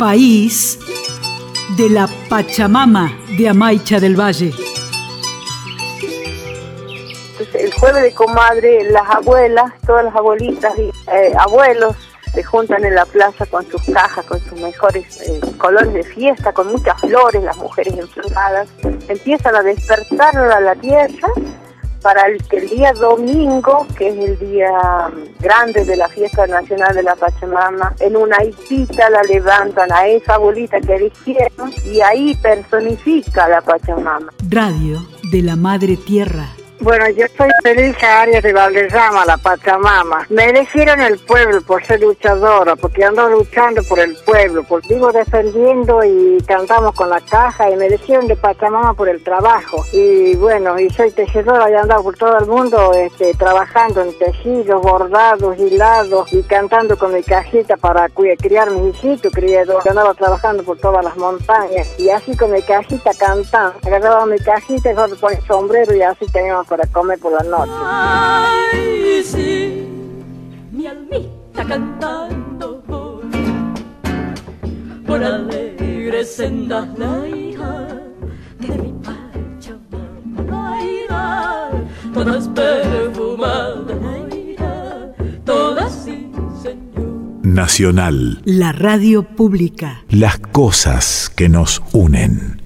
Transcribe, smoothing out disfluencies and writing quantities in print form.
País de la Pachamama de Amaicha del Valle. El jueves de comadre, las abuelas, todas las abuelitas y abuelos se juntan en la plaza con sus cajas, con sus mejores colores de fiesta, con muchas flores, las mujeres enfloradas, empiezan a despertar a la tierra para que el día domingo, que es el día grande de la fiesta nacional de la Pachamama, en una hipita la levantan a esa abuelita que eligieron y ahí personifica la Pachamama. Radio de la Madre Tierra. Bueno, yo soy Felisa Arias de Valderrama, la Pachamama. Me eligieron el pueblo por ser luchadora, porque ando luchando por el pueblo, porque vivo defendiendo y cantamos con la caja, y me eligieron de Pachamama por el trabajo. Y bueno, y soy tejedora y he andado por todo el mundo trabajando en tejidos, bordados, hilados y cantando con mi cajita para criar mis hijitos. Yo andaba trabajando por todas las montañas y así con mi cajita cantando. Agarraba mi cajita y solo ponía sombrero y así teníamos para comer por la noche. Ay, sí, mi almita cantando por alegres sendas, la hija de mi Pachamama, la hija, todas perfumadas, la hija, todas sí, señor. Nacional. La radio pública. Las cosas que nos unen.